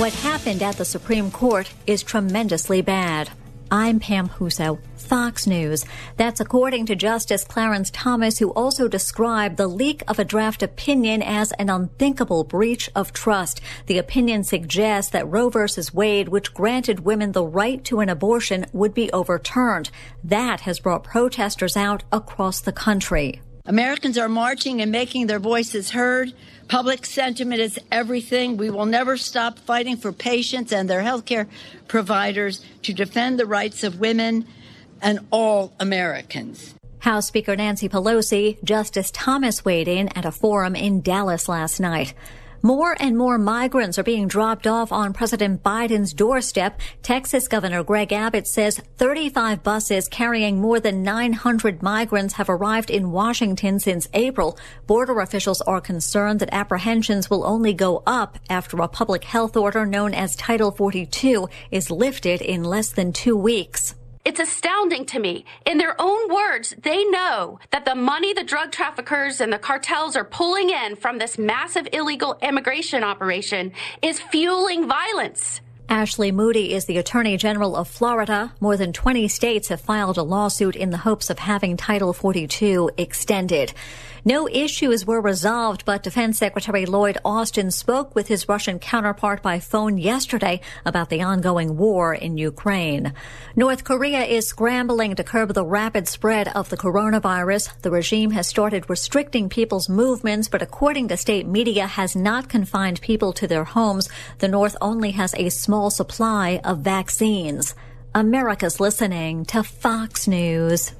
What happened at the Supreme Court is tremendously bad. I'm Pam Huso, Fox News. That's according to Justice Clarence Thomas, who also described the leak of a draft opinion as an unthinkable breach of trust. The opinion suggests that Roe v. Wade, which granted women the right to an abortion, would be overturned. That has brought protesters out across the country. Americans are marching and making their voices heard. Public sentiment is everything. We will never stop fighting for patients and their health care providers to defend the rights of women and all Americans. House Speaker Nancy Pelosi, Justice Thomas weighed in at a forum in Dallas last night. More and more migrants are being dropped off on President Biden's doorstep. Texas Governor Greg Abbott says 35 buses carrying more than 900 migrants have arrived in Washington since April. Border officials are concerned that apprehensions will only go up after a public health order known as Title 42 is lifted in less than 2 weeks. It's astounding to me. In their own words, they know that the money the drug traffickers and the cartels are pulling in from this massive illegal immigration operation is fueling violence. Ashley Moody is the Attorney General of Florida. More than 20 states have filed a lawsuit in the hopes of having Title 42 extended. No issues were resolved, but Defense Secretary Lloyd Austin spoke with his Russian counterpart by phone yesterday about the ongoing war in Ukraine. North Korea is scrambling to curb the rapid spread of the coronavirus. The regime has started restricting people's movements, but according to state media, has not confined people to their homes. The North only has a small supply of vaccines. America's listening to Fox News.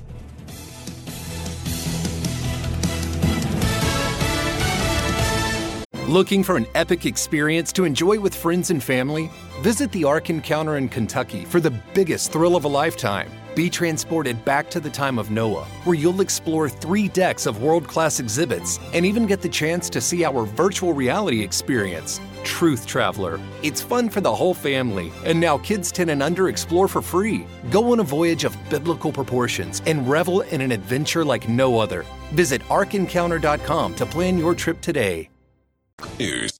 Looking for an epic experience to enjoy with friends and family? Visit the Ark Encounter in Kentucky for the biggest thrill of a lifetime. Be transported back to the time of Noah, where you'll explore 3 decks of world-class exhibits and even get the chance to see our virtual reality experience, Truth Traveler. It's fun for the whole family, and now kids 10 and under explore for free. Go on a voyage of biblical proportions and revel in an adventure like no other. Visit ArkEncounter.com to plan your trip today. News.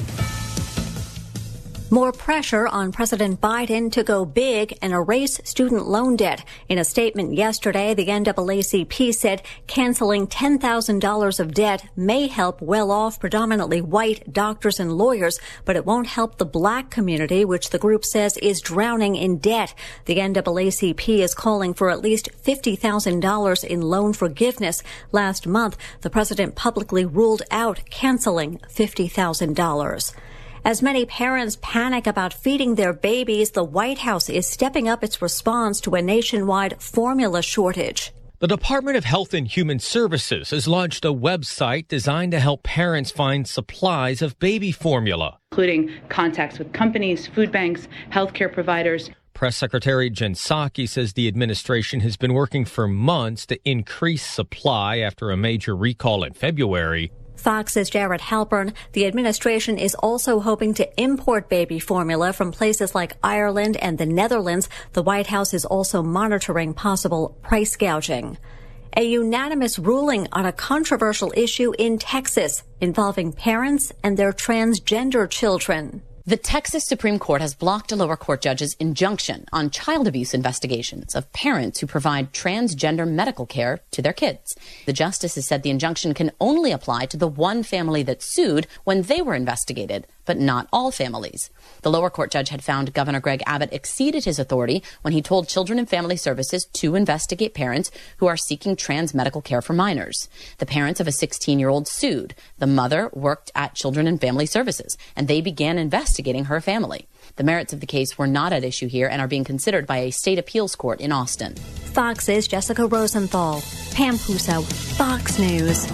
More pressure on President Biden to go big and erase student loan debt. In a statement yesterday, the NAACP said canceling $10,000 of debt may help well-off, predominantly white doctors and lawyers, but it won't help the black community, which the group says is drowning in debt. The NAACP is calling for at least $50,000 in loan forgiveness. Last month, the president publicly ruled out canceling $50,000. As many parents panic about feeding their babies, the White House is stepping up its response to a nationwide formula shortage. The Department of Health and Human Services has launched a website designed to help parents find supplies of baby formula, including contacts with companies, food banks, healthcare providers. Press Secretary Jen Psaki says the administration has been working for months to increase supply after a major recall in February. Fox's Jared Halpern. The administration is also hoping to import baby formula from places like Ireland and the Netherlands. The White House is also monitoring possible price gouging. A unanimous ruling on a controversial issue in Texas involving parents and their transgender children. The Texas Supreme Court has blocked a lower court judge's injunction on child abuse investigations of parents who provide transgender medical care to their kids. The justices said the injunction can only apply to the one family that sued when they were investigated, but not all families. The lower court judge had found Governor Greg Abbott exceeded his authority when he told Children and Family Services to investigate parents who are seeking trans medical care for minors. The parents of a 16-year-old sued. The mother worked at Children and Family Services, and they began investigating her family. The merits of the case were not at issue here and are being considered by a state appeals court in Austin. Fox's Jessica Rosenthal. Pam Puso, Fox News.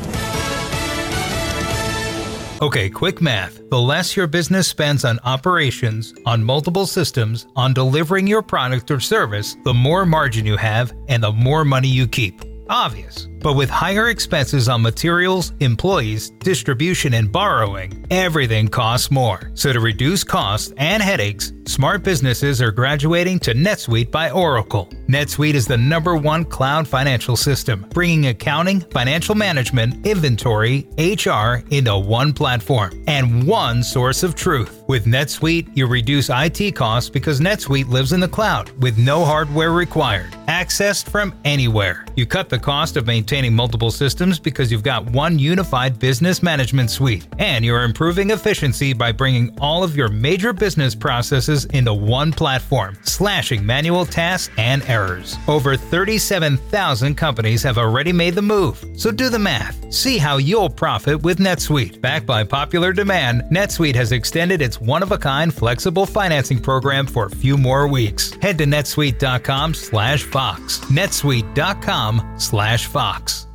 Okay, quick math. The less your business spends on operations, on multiple systems, on delivering your product or service, the more margin you have and the more money you keep. Obvious. But with higher expenses on materials, employees, distribution, and borrowing, everything costs more. So to reduce costs and headaches, smart businesses are graduating to NetSuite by Oracle. NetSuite is the #1 cloud financial system, bringing accounting, financial management, inventory, HR into one platform and one source of truth. With NetSuite, you reduce IT costs because NetSuite lives in the cloud with no hardware required, accessed from anywhere. You cut the cost of maintaining multiple systems because you've got one unified business management suite, and you're improving efficiency by bringing all of your major business processes into one platform, slashing manual tasks and errors. Over 37,000 companies have already made the move, so do the math. See how you'll profit with NetSuite. Backed by popular demand, NetSuite has extended its one-of-a-kind flexible financing program for a few more weeks. Head to netsuite.com/Fox. netsuite.com/Fox.